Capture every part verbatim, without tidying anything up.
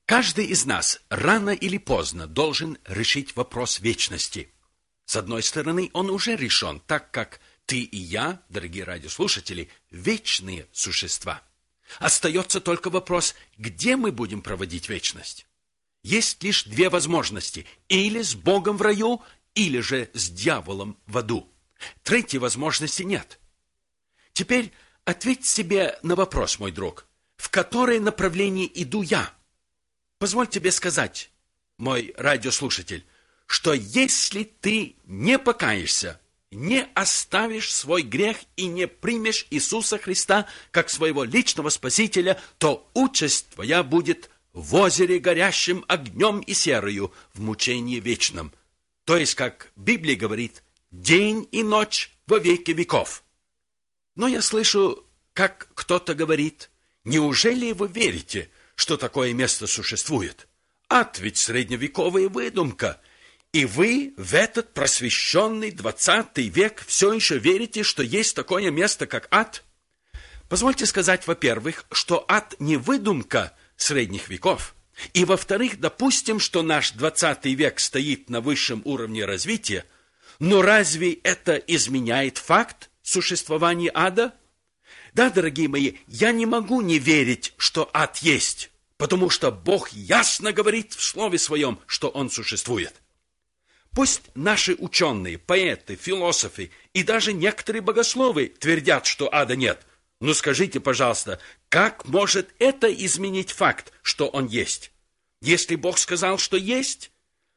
Каждый из нас рано или поздно должен решить вопрос вечности. С одной стороны, он уже решен, так как ты и я, дорогие радиослушатели, вечные существа. Остается только вопрос, где мы будем проводить вечность. Есть лишь две возможности: или с Богом в раю, или же с дьяволом в аду. Третьей возможности нет. Теперь ответь себе на вопрос, мой друг, в которое направление иду я? Позволь тебе сказать, мой радиослушатель, что если ты не покаешься, не оставишь свой грех и не примешь Иисуса Христа как своего личного Спасителя, то участь твоя будет в озере, горящем огнем и серою, в мучении вечном. То есть, как Библия говорит, день и ночь во веки веков. Но я слышу, как кто-то говорит: неужели вы верите, что такое место существует? Ад ведь средневековая выдумка. И вы в этот просвещенный двадцатый век все еще верите, что есть такое место, как ад? Позвольте сказать, во-первых, что ад не выдумка средних веков. И, во-вторых, допустим, что наш двадцатый век стоит на высшем уровне развития, но разве это изменяет факт существования ада? Да, дорогие мои, я не могу не верить, что ад есть, потому что Бог ясно говорит в Слове Своем, что он существует. Пусть наши ученые, поэты, философы и даже некоторые богословы твердят, что ада нет. Но скажите, пожалуйста, как может это изменить факт, что он есть? Если Бог сказал, что есть,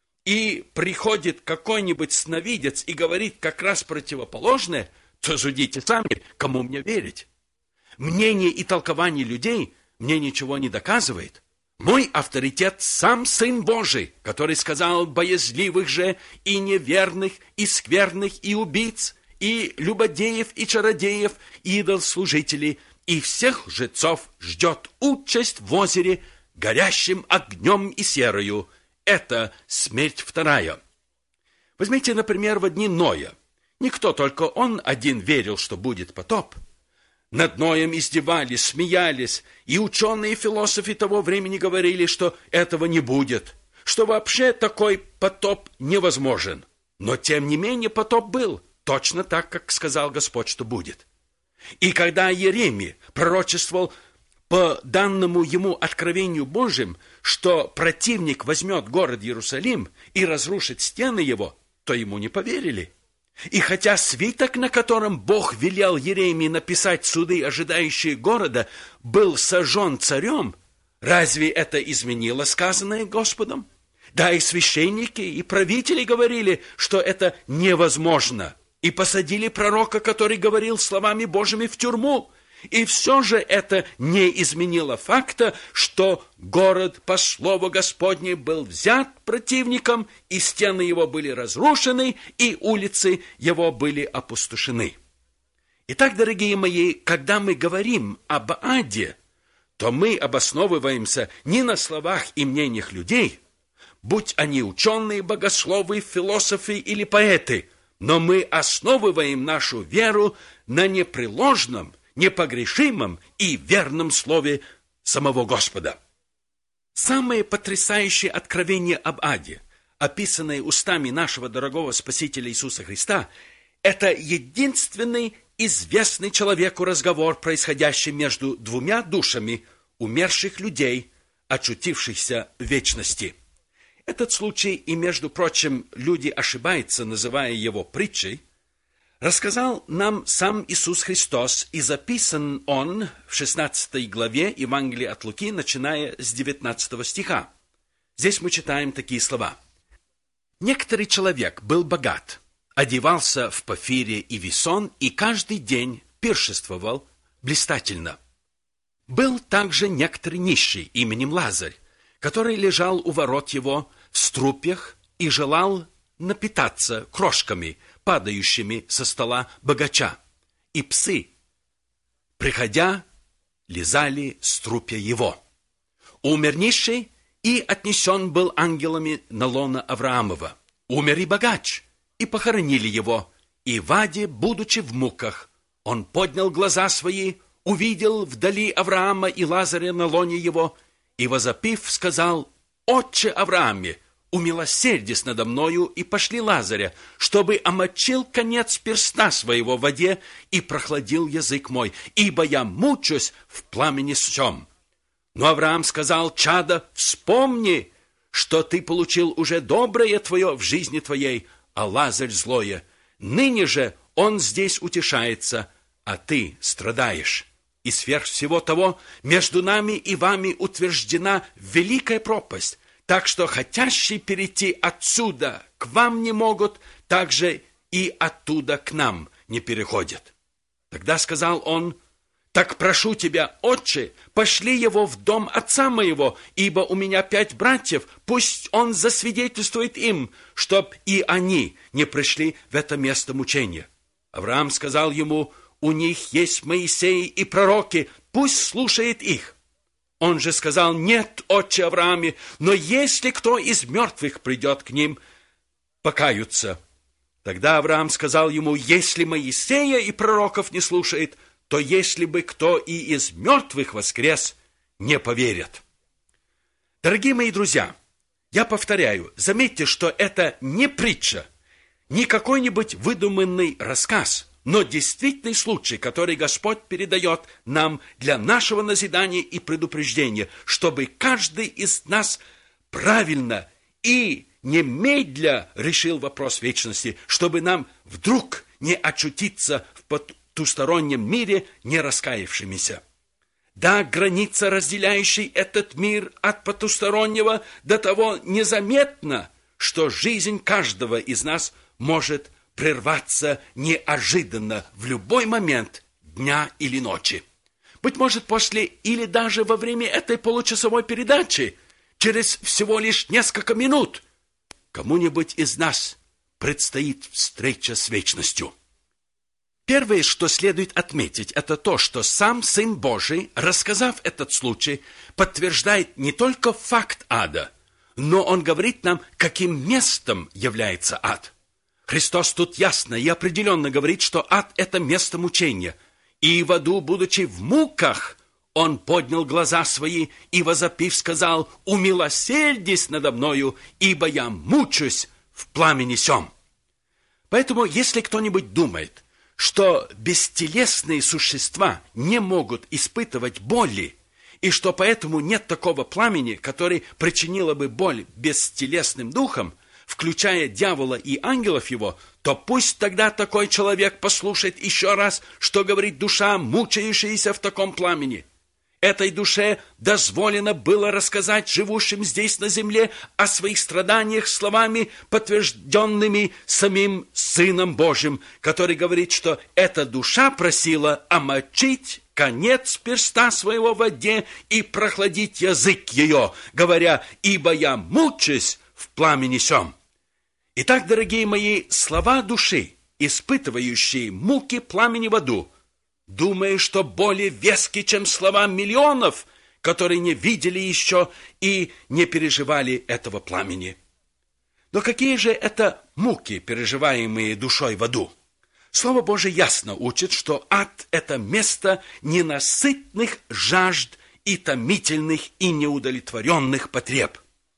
и приходит какой-нибудь сновидец и говорит как раз противоположное, то судите сами, кому мне верить. Мнение и толкование людей мне ничего не доказывает. Мой авторитет сам Сын Божий, который сказал: боязливых же и неверных, и скверных, и убийц, и любодеев, и чародеев, и идолслужителей, и всех лжецов ждет участь в озере, горящим огнем и серою. Это смерть вторая. Возьмите, например, в дни Ноя. Никто, только он один верил, что будет потоп. Над Ноем издевались, смеялись, и ученые и философы того времени говорили, что этого не будет, что вообще такой потоп невозможен. Но, тем не менее, потоп был, точно так, как сказал Господь, что будет. И когда Иеремия пророчествовал по данному ему откровению Божьим, что противник возьмет город Иерусалим и разрушит стены его, то ему не поверили. И хотя свиток, на котором Бог велел Иеремии написать суды, ожидающие города, был сожжен царем, разве это изменило сказанное Господом? Да, и священники, и правители говорили, что это невозможно, и посадили пророка, который говорил словами Божьими, в тюрьму. И все же это не изменило факта, что город по слову Господне был взят противником, и стены его были разрушены, и улицы его были опустошены. Итак, дорогие мои, когда мы говорим об аде, то мы обосновываемся не на словах и мнениях людей, будь они ученые, богословы, философы или поэты, но мы основываем нашу веру на непреложном, непогрешимом и верном слове самого Господа. Самое потрясающее откровение об аде, описанное устами нашего дорогого Спасителя Иисуса Христа, это единственный известный человеку разговор, происходящий между двумя душами умерших людей, очутившихся в вечности. Этот случай, и, между прочим, люди ошибаются, называя его притчей, рассказал нам сам Иисус Христос, и записан он в шестнадцатой главе Евангелия от Луки, начиная с девятнадцатого стиха. Здесь мы читаем такие слова. «Некоторый человек был богат, одевался в пафире и весон, и каждый день пиршествовал блистательно. Был также некоторый нищий именем Лазарь, который лежал у ворот его в струпьях и желал напитаться крошками, падающими со стола богача, и псы, приходя, лизали струпья его. Умер нищий, и отнесен был ангелами на лоно Авраамова. Умер и богач, и похоронили его, и в аде, будучи в муках, он поднял глаза свои, увидел вдали Авраама и Лазаря на лоне его, и, возопив, сказал: «Отче Аврааме, умилосердись надо мною и пошли Лазаря, чтобы омочил конец перста своего в воде и прохладил язык мой, ибо я мучусь в пламени сем». Но Авраам сказал: «Чадо, вспомни, что ты получил уже доброе твое в жизни твоей, а Лазарь злое. Ныне же он здесь утешается, а ты страдаешь. И сверх всего того, между нами и вами утверждена великая пропасть, так что хотящие перейти отсюда к вам не могут, так же и оттуда к нам не переходят». Тогда сказал он: «Так прошу тебя, отче, пошли его в дом отца моего, ибо у меня пять братьев, пусть он засвидетельствует им, чтоб и они не пришли в это место мучения». Авраам сказал ему: «У них есть Моисей и пророки, пусть слушает их». Он же сказал: «Нет, отче Аврааме, но если кто из мертвых придет к ним, покаются». Тогда Авраам сказал ему: «Если Моисея и пророков не слушает, то если бы кто и из мертвых воскрес, не поверят». Дорогие мои друзья, я повторяю, заметьте, что это не притча, не какой-нибудь выдуманный рассказ, но действительный случай, который Господь передает нам для нашего назидания и предупреждения, чтобы каждый из нас правильно и немедля решил вопрос вечности, чтобы нам вдруг не очутиться в потустороннем мире не раскаявшимися. Да, граница, разделяющая этот мир от потустороннего, до того незаметна, что жизнь каждого из нас может прерваться неожиданно в любой момент дня или ночи. Быть может, после или даже во время этой получасовой передачи, через всего лишь несколько минут, кому-нибудь из нас предстоит встреча с вечностью. Первое, что следует отметить, это то, что сам Сын Божий, рассказав этот случай, подтверждает не только факт ада, но Он говорит нам, каким местом является ад. Христос тут ясно и определенно говорит, что ад – это место мучения. И в аду, будучи в муках, Он поднял глаза свои и, возопив, сказал: «Умилосердись надо мною, ибо я мучусь в пламени сем». Поэтому, если кто-нибудь думает, что бестелесные существа не могут испытывать боли, и что поэтому нет такого пламени, который причинило бы боль бестелесным духам, включая дьявола и ангелов его, то пусть тогда такой человек послушает еще раз, что говорит душа, мучающаяся в таком пламени. Этой душе дозволено было рассказать живущим здесь на земле о своих страданиях словами, подтвержденными самим Сыном Божьим, который говорит, что эта душа просила омочить конец перста своего в воде и прохладить язык ее, говоря: «Ибо я мучусь в пламени сем». Итак, дорогие мои, слова души, испытывающие муки пламени в аду, думая, что более вески, чем слова миллионов, которые не видели еще и не переживали этого пламени. Но какие же это муки, переживаемые душой в аду? Слово Божие ясно учит, что ад – это место ненасытных жажд и томительных и неудовлетворенных потреб.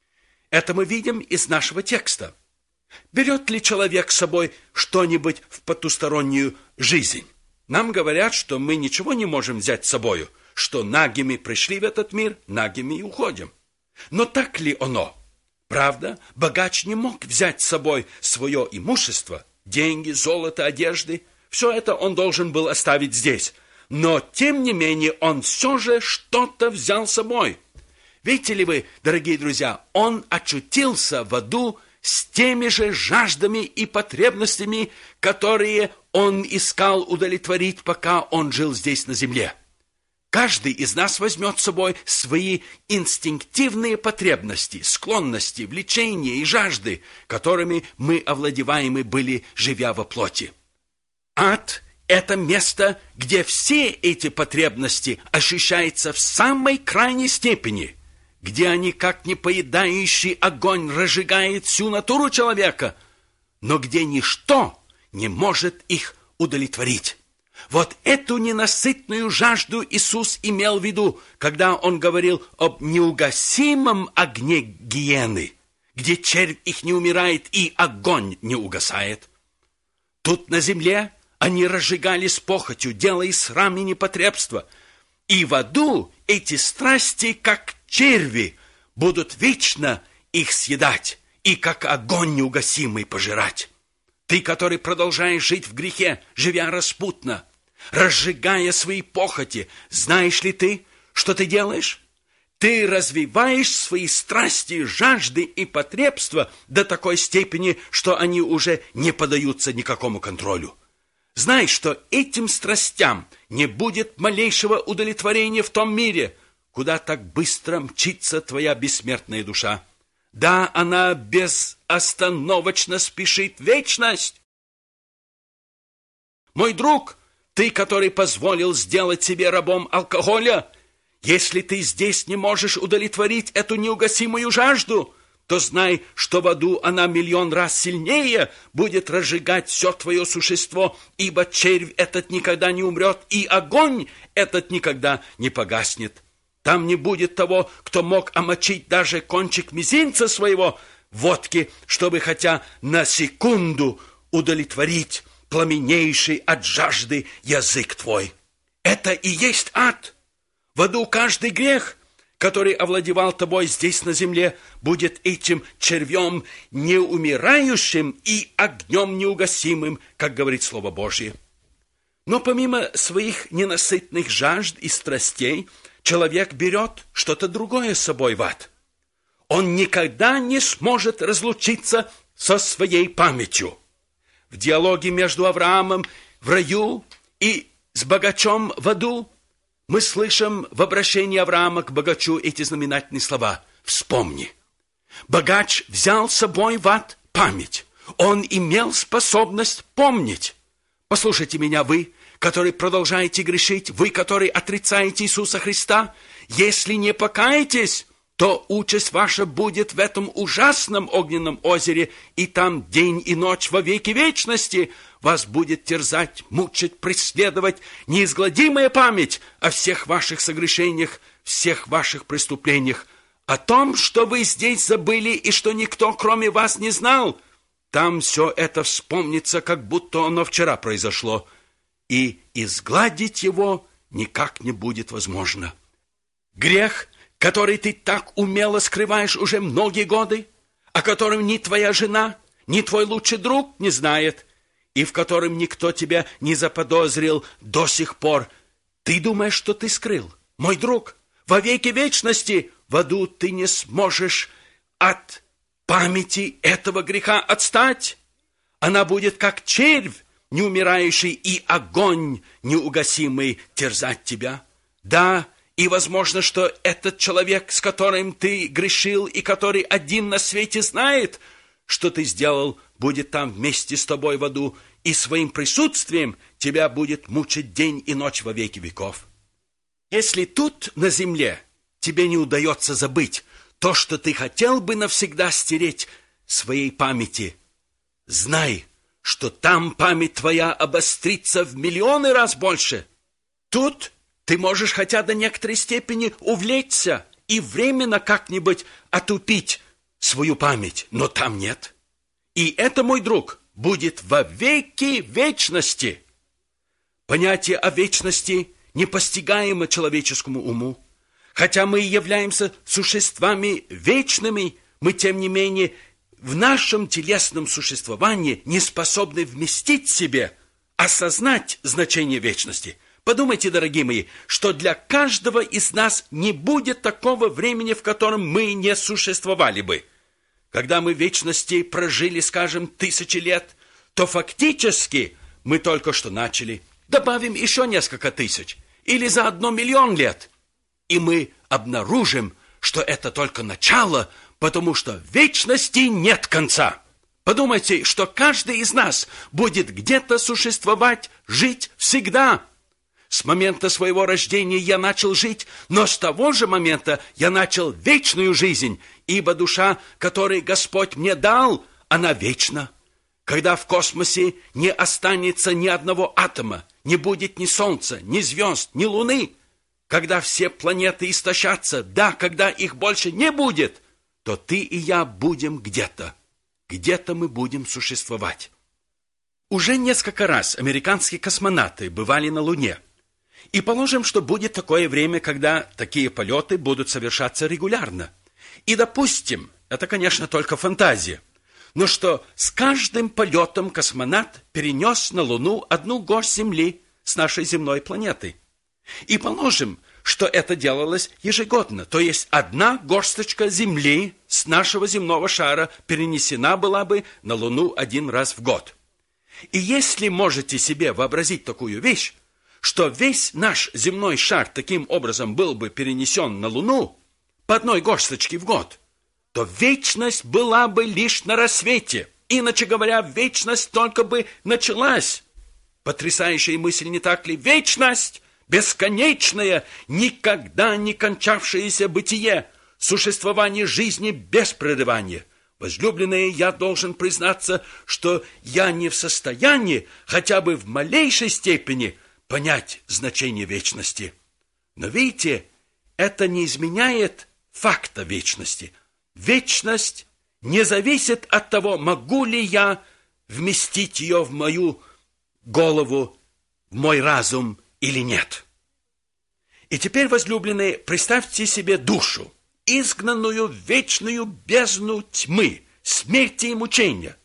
Это мы видим из нашего текста. Берет ли человек с собой что-нибудь в потустороннюю жизнь? Нам говорят, что мы ничего не можем взять с собою, что нагими пришли в этот мир, нагими и уходим. Но так ли оно? Правда, богач не мог взять с собой свое имущество, деньги, золото, одежды. Все это он должен был оставить здесь. Но, тем не менее, он все же что-то взял с собой. Видите ли вы, дорогие друзья, он очутился в аду с теми же жаждами и потребностями, которые он искал удовлетворить, пока он жил здесь на земле. Каждый из нас возьмет с собой свои инстинктивные потребности, склонности, влечения и жажды, которыми мы овладеваемы были, живя во плоти. Ад – это место, где все эти потребности ощущаются в самой крайней степени, где они, как непоедающий огонь, разжигают всю натуру человека, но где ничто не может их удовлетворить. Вот эту ненасытную жажду Иисус имел в виду, когда Он говорил об неугасимом огне гиены, где червь их не умирает и огонь не угасает. Тут на земле они разжигали с похотью, делая срам и непотребство. И в аду эти страсти, как черви, будут вечно их съедать и как огонь неугасимый пожирать. Ты, который продолжаешь жить в грехе, живя распутно, разжигая свои похоти, знаешь ли ты, что ты делаешь? Ты развиваешь свои страсти, жажды и потребства до такой степени, что они уже не поддаются никакому контролю. Знай, что этим страстям не будет малейшего удовлетворения в том мире, куда так быстро мчится твоя бессмертная душа. Да, она безостановочно спешит в вечность. Мой друг, ты, который позволил сделать себе рабом алкоголя, если ты здесь не можешь удовлетворить эту неугасимую жажду, то знай, что в аду она миллион раз сильнее будет разжигать все твое существо, ибо червь этот никогда не умрет, и огонь этот никогда не погаснет. Там не будет того, кто мог омочить даже кончик мизинца своего в водке, чтобы хотя на секунду удовлетворить пламенейший от жажды язык твой. Это и есть ад. В аду каждый грех, который овладевал тобой здесь на земле, будет этим червем неумирающим и огнем неугасимым, как говорит Слово Божье. Но помимо своих ненасытных жажд и страстей, человек берет что-то другое с собой в ад. Он никогда не сможет разлучиться со своей памятью. В диалоге между Авраамом в раю и с богачом в аду мы слышим в обращении Авраама к богачу эти знаменательные слова «Вспомни». Богач взял с собой в ад память. Он имел способность помнить. Послушайте меня, вы, которые продолжаете грешить, вы, которые отрицаете Иисуса Христа, если не покаетесь, то участь ваша будет в этом ужасном огненном озере, и там день и ночь во веки вечности вас будет терзать, мучить, преследовать неизгладимая память о всех ваших согрешениях, всех ваших преступлениях, о том, что вы здесь забыли и что никто, кроме вас, не знал. Там все это вспомнится, как будто оно вчера произошло, и изгладить его никак не будет возможно. Грех, который ты так умело скрываешь уже многие годы, о котором ни твоя жена, ни твой лучший друг не знает, и в котором никто тебя не заподозрил до сих пор, ты думаешь, что ты скрыл? Мой друг, во веки вечности в аду ты не сможешь от памяти этого греха отстать. Она будет как червь, неумирающий, и огонь неугасимый терзать тебя. Да, и возможно, что этот человек, с которым ты грешил, и который один на свете знает, что ты сделал, будет там вместе с тобой в аду, и своим присутствием тебя будет мучить день и ночь во веки веков. Если тут, на земле, тебе не удается забыть то, что ты хотел бы навсегда стереть своей памяти, знай, что там память твоя обострится в миллионы раз больше. Тут ты можешь хотя до некоторой степени увлечься и временно как-нибудь отупить свою память, но там нет. И это, мой друг, будет во веки вечности. Понятие о вечности непостигаемо человеческому уму. Хотя мы являемся существами вечными, мы, тем не менее, в нашем телесном существовании не способны вместить в себе, осознать значение вечности. Подумайте, дорогие мои, что для каждого из нас не будет такого времени, в котором мы не существовали бы. Когда мы в вечности прожили, скажем, тысячи лет, то фактически мы только что начали. Добавим еще несколько тысяч или заодно миллион лет, и мы обнаружим, что это только начало, потому что в вечности нет конца. Подумайте, что каждый из нас будет где-то существовать, жить всегда. С момента своего рождения я начал жить, но с того же момента я начал вечную жизнь, ибо душа, которую Господь мне дал, она вечна. когда в космосе не останется ни одного атома, не будет ни солнца, ни звезд, ни луны, когда все планеты истощатся, да, когда их больше не будет, то ты и я будем где-то. Где-то мы будем существовать. Уже несколько раз американские космонавты бывали на Луне. И положим, что будет такое время, когда такие полеты будут совершаться регулярно. И допустим, это, конечно, только фантазия, но что с каждым полетом космонавт перенес на Луну одну горсть Земли с нашей земной планеты. И положим, что это делалось ежегодно, то есть одна горсточка Земли с нашего земного шара перенесена была бы на Луну один раз в год. И если можете себе вообразить такую вещь, что весь наш земной шар таким образом был бы перенесен на Луну по одной горсточке в год, то вечность была бы лишь на рассвете. Иначе говоря, вечность только бы началась. Потрясающая мысль, не так ли? Вечность! Бесконечное, никогда не кончавшееся бытие, существование жизни без прерывания. Возлюбленные, я должен признаться, что я не в состоянии хотя бы в малейшей степени понять значение вечности. Но видите, это не изменяет факта вечности. Вечность не зависит от того, могу ли я вместить ее в мою голову, в мой разум или нет. И теперь, возлюбленные, представьте себе душу, изгнанную в вечную бездну тьмы, смерти и мучения.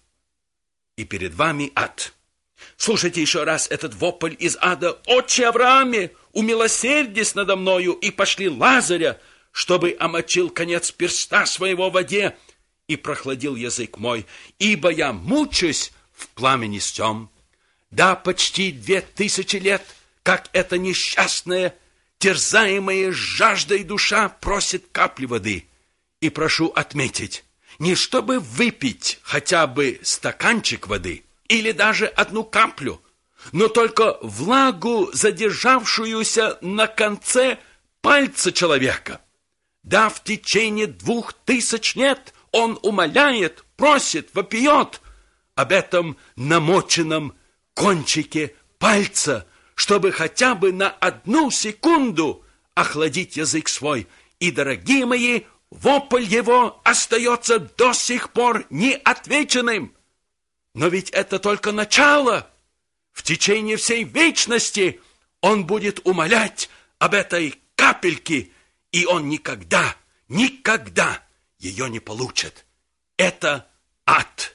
И перед вами ад. Слушайте еще раз этот вопль из ада: «Отче Аврааме, умилосердись надо мною, и пошли Лазаря, чтобы омочил конец перста своего в воде и прохладил язык мой, ибо я мучусь в пламени сём». Да, почти две тысячи лет, как эта несчастная, терзаемая жаждой душа просит капли воды. И прошу отметить, не чтобы выпить хотя бы стаканчик воды или даже одну каплю, но только влагу, задержавшуюся на конце пальца человека. Да, в течение двух тысяч лет он умоляет, просит, вопиет об этом намоченном кончике пальца, чтобы хотя бы на одну секунду охладить язык свой. И, дорогие мои, вопль его остается до сих пор неотвеченным. Но ведь это только начало. В течение всей вечности он будет умолять об этой капельке, и он никогда, никогда ее не получит. Это ад.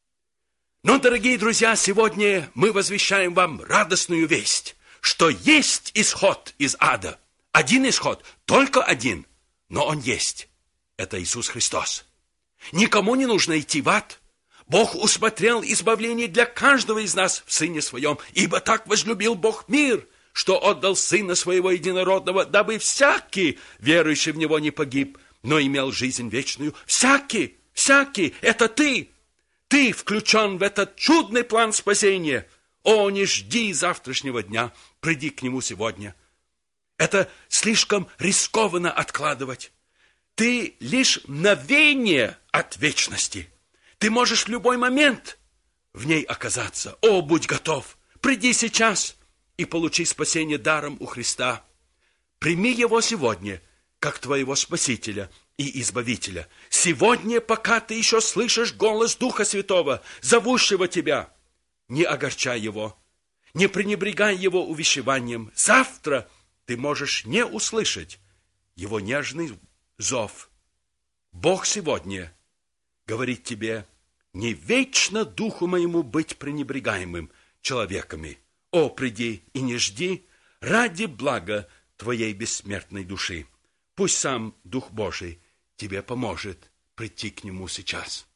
Но, дорогие друзья, сегодня мы возвещаем вам радостную весть, что есть исход из ада. Один исход, только один, но он есть. Это Иисус Христос. Никому не нужно идти в ад. Бог усмотрел избавление для каждого из нас в Сыне Своем, ибо так возлюбил Бог мир, что отдал Сына Своего Единородного, дабы всякий, верующий в Него, не погиб, но имел жизнь вечную. Всякий, всякий, это ты. Ты включен в этот чудный план спасения. О, не жди завтрашнего дня, приди к нему сегодня. Это слишком рискованно откладывать. Ты лишь мгновение от вечности. Ты можешь в любой момент в ней оказаться. О, будь готов, приди сейчас и получи спасение даром у Христа. Прими его сегодня, как твоего Спасителя и Избавителя. Сегодня, пока ты еще слышишь голос Духа Святого, зовущего тебя, не огорчай его, не пренебрегай его увещеванием. Завтра ты можешь не услышать его нежный зов. Бог сегодня говорит тебе: не вечно духу моему быть пренебрегаемым человеками. О, приди и не жди ради блага твоей бессмертной души. Пусть сам Дух Божий тебе поможет прийти к нему сейчас.